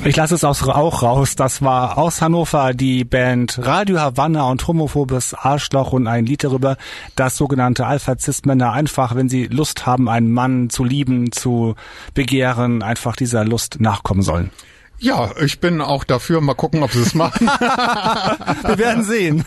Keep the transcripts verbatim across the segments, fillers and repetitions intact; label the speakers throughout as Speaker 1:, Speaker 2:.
Speaker 1: Ich lasse es auch raus. Das war aus Hannover die Band Radio Havanna und Homophobes Arschloch und ein Lied darüber, dass sogenannte Alpha-Cis-Männer einfach, wenn sie Lust haben, einen Mann zu lieben, zu begehren, einfach dieser Lust nachkommen sollen.
Speaker 2: Ja, ich bin auch dafür. Mal gucken, ob sie es machen.
Speaker 1: Wir werden sehen.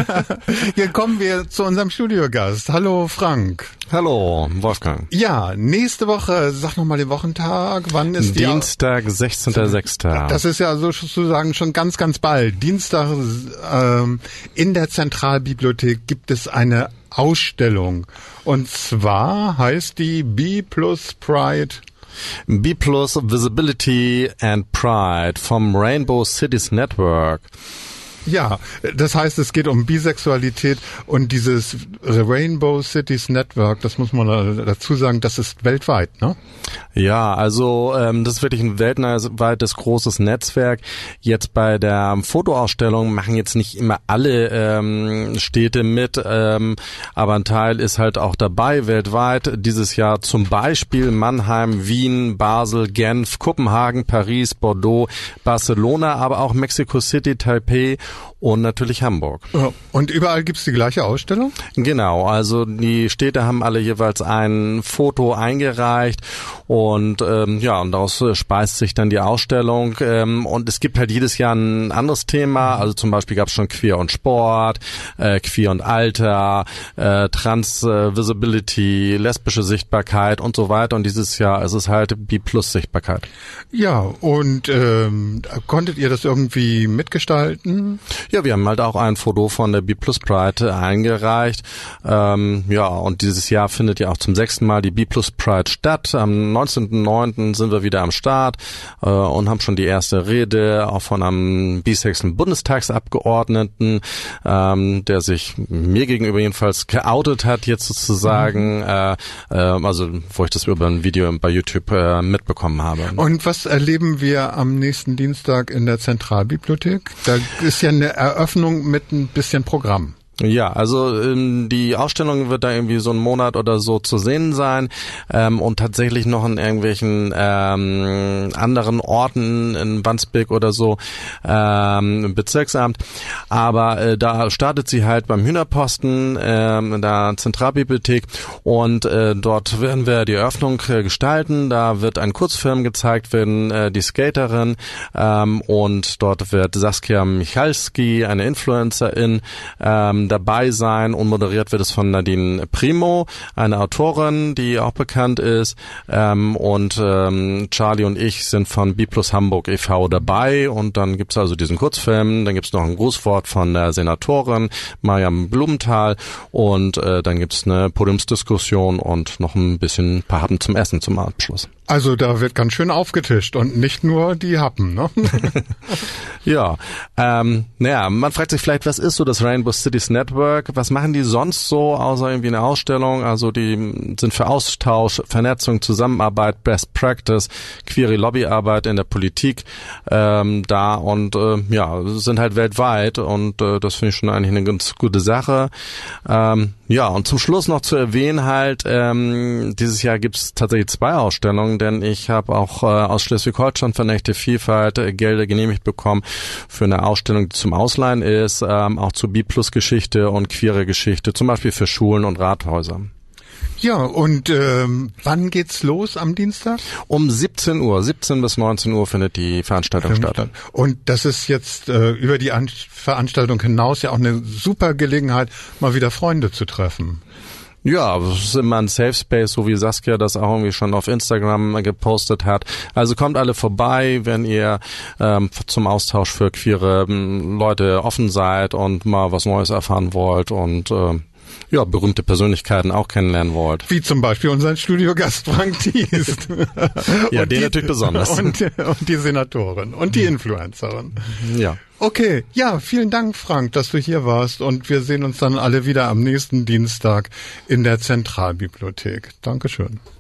Speaker 2: Hier kommen wir zu unserem Studiogast. Hallo Frank.
Speaker 3: Hallo Wolfgang.
Speaker 2: Ja, nächste Woche, sag nochmal den Wochentag. Wann ist die?
Speaker 3: Dienstag, sechzehnter sechster
Speaker 2: Das ist ja sozusagen schon ganz, ganz bald. Dienstag ähm, in der Zentralbibliothek gibt es eine Ausstellung. Und zwar heißt die B plus Pride.
Speaker 3: B plus Visibility and Pride vom Rainbow Cities Network.
Speaker 2: Ja, das heißt, es geht um Bisexualität und dieses Rainbow Cities Network, das muss man dazu sagen, das ist weltweit, ne?
Speaker 3: Ja, also ähm, das ist wirklich ein weltweites großes Netzwerk. Jetzt bei der Fotoausstellung machen jetzt nicht immer alle ähm, Städte mit, ähm, aber ein Teil ist halt auch dabei weltweit. Dieses Jahr zum Beispiel Mannheim, Wien, Basel, Genf, Kopenhagen, Paris, Bordeaux, Barcelona, aber auch Mexico City, Taipei und natürlich Hamburg.
Speaker 2: Und überall gibt's die gleiche Ausstellung?
Speaker 3: Genau, also die Städte haben alle jeweils ein Foto eingereicht und ähm, ja, und daraus speist sich dann die Ausstellung ähm, und es gibt halt jedes Jahr ein anderes Thema, also zum Beispiel gab es schon Queer und Sport, äh, Queer und Alter, äh, Trans äh, Visibility, lesbische Sichtbarkeit und so weiter und dieses Jahr ist es halt B plus Sichtbarkeit.
Speaker 2: Ja, und ähm, konntet ihr das irgendwie mitgestalten?
Speaker 3: Ja, wir haben halt auch ein Foto von der B plus Pride eingereicht. Ähm, ja, und dieses Jahr findet ja auch zum sechsten Mal die B plus Pride statt. Am neunzehnten neunten sind wir wieder am Start äh, und haben schon die erste Rede auch von einem bisexuellen Bundestagsabgeordneten, ähm, der sich mir gegenüber jedenfalls geoutet hat, jetzt sozusagen, mhm. äh, äh, also wo ich das über ein Video bei YouTube äh, mitbekommen habe.
Speaker 2: Und was erleben wir am nächsten Dienstag in der Zentralbibliothek? Da ist ja eine Eröffnung mit ein bisschen Programm.
Speaker 3: Ja, also ähm, die Ausstellung wird da irgendwie so einen Monat oder so zu sehen sein ähm, und tatsächlich noch in irgendwelchen ähm, anderen Orten in Wandsbek oder so ähm, im Bezirksamt. Aber äh, da startet sie halt beim Hühnerposten ähm, in der Zentralbibliothek und äh, dort werden wir die Eröffnung äh, gestalten. Da wird ein Kurzfilm gezeigt werden, äh, die Skaterin ähm, und dort wird Saskia Michalski, eine Influencerin, ähm, dabei sein und moderiert wird es von Nadine Primo, eine Autorin, die auch bekannt ist ähm, und ähm, Charlie und ich sind von B plus Hamburg e V dabei und dann gibt's also diesen Kurzfilm, dann gibt's noch ein Grußwort von der Senatorin Mariam Blumenthal und äh, dann gibt's eine Podiumsdiskussion und noch ein bisschen ein paar Happen zum Essen zum Abschluss.
Speaker 2: Also da wird ganz schön aufgetischt und nicht nur die Happen, ne?
Speaker 3: Ja, ähm, naja, man fragt sich vielleicht, was ist so das Rainbow Cities Network? Was machen die sonst so, außer irgendwie eine Ausstellung? Also die sind für Austausch, Vernetzung, Zusammenarbeit, Best Practice, queere Lobbyarbeit in der Politik ähm, da und äh, ja, sind halt weltweit und äh, das finde ich schon eigentlich eine ganz gute Sache. Ähm, ja, und zum Schluss noch zu erwähnen halt, ähm, dieses Jahr gibt's tatsächlich zwei Ausstellungen, denn ich habe auch äh, aus Schleswig-Holstein von Echte Vielfalt äh, Gelder genehmigt bekommen für eine Ausstellung, die zum Ausleihen ist, ähm, auch zu B plus Geschichte und queere Geschichte, zum Beispiel für Schulen und Rathäuser.
Speaker 2: Ja, und ähm, wann geht's los am Dienstag?
Speaker 3: Um siebzehn Uhr, siebzehn bis neunzehn Uhr findet die Veranstaltung statt.
Speaker 2: Und das ist jetzt äh, über die An- Veranstaltung hinaus ja auch eine super Gelegenheit, mal wieder Freunde zu treffen.
Speaker 3: Ja, es ist immer ein Safe Space, so wie Saskia das auch irgendwie schon auf Instagram gepostet hat. Also kommt alle vorbei, wenn ihr ähm, zum Austausch für queere ähm, Leute offen seid und mal was Neues erfahren wollt und äh, ja, berühmte Persönlichkeiten auch kennenlernen wollt.
Speaker 2: Wie zum Beispiel unseren Studiogast Frank Thies.
Speaker 3: Ja,
Speaker 2: und
Speaker 3: den
Speaker 2: die,
Speaker 3: natürlich besonders.
Speaker 2: Und, und die Senatorin und die Influencerin.
Speaker 3: Ja.
Speaker 2: Okay, ja, vielen Dank, Frank, dass du hier warst und wir sehen uns dann alle wieder am nächsten Dienstag in der Zentralbibliothek. Dankeschön.